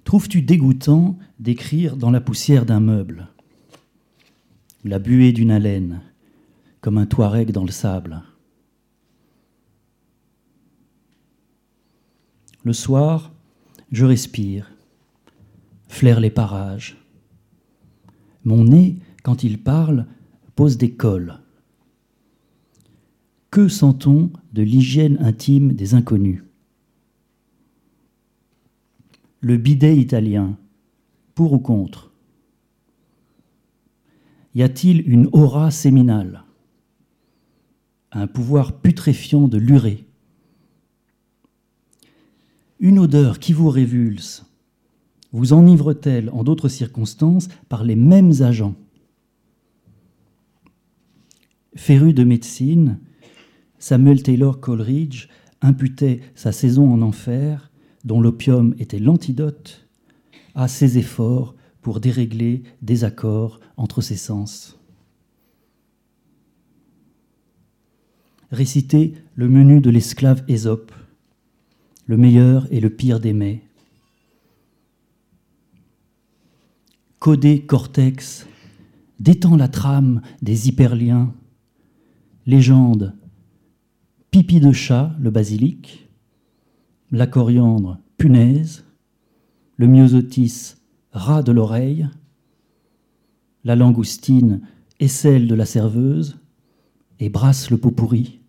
Trouves-tu dégoûtant d'écrire dans la poussière d'un meuble, la buée d'une haleine, comme un touareg dans le sable? Le soir, je respire, flaire les parages. Mon nez, quand il parle, pose des cols. Que sent-on de l'hygiène intime des inconnus? Le bidet italien, pour ou contre? Y a-t-il une aura séminale? Un pouvoir putréfiant de l'urée? Une odeur qui vous révulse vous enivre-t-elle en d'autres circonstances par les mêmes agents? Féru de médecine, Samuel Taylor Coleridge imputait sa saison en enfer, dont l'opium était l'antidote, à ses efforts pour dérégler des accords entre ses sens. Réciter le menu de l'esclave Ésope, le meilleur et le pire des mets. Coder cortex, détend la trame des hyperliens. Légende, pipi de chat, le basilic. La coriandre, punaise. Le myosotis, rat de l'oreille. La langoustine, aisselle de la serveuse. Et brasse le pot pourri.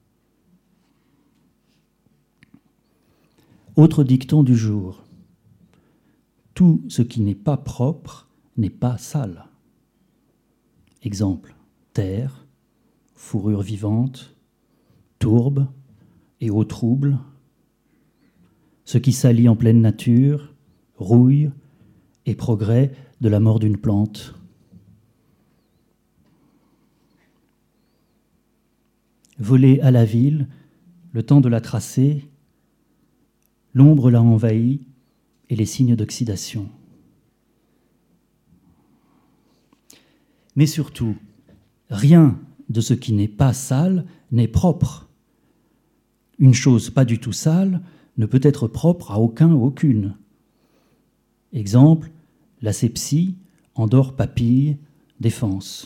Autre dicton du jour. Tout ce qui n'est pas propre n'est pas sale. Exemple, terre, fourrure vivante, tourbe et eau trouble. Ce qui salit en pleine nature, rouille et progrès de la mort d'une plante. Voler à la ville, le temps de la tracer, l'ombre l'a envahie et les signes d'oxydation. Mais surtout, rien de ce qui n'est pas sale n'est propre. Une chose pas du tout sale ne peut être propre à aucun ou aucune. Exemple, l'asepsie, endort papille, défense.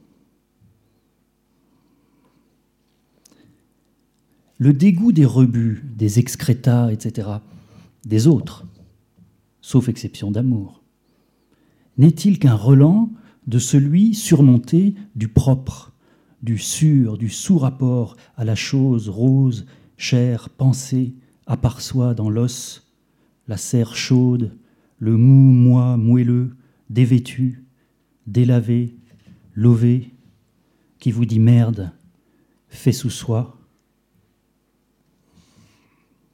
Le dégoût des rebuts, des excrétas, etc., des autres, sauf exception d'amour, n'est-il qu'un relent de celui surmonté du propre, du sûr, du sous-rapport à la chose rose, chère, pensée, à part soi dans l'os, la serre chaude, le mou, moi, moelleux, dévêtu, délavé, lové, qui vous dit merde, fait sous soi.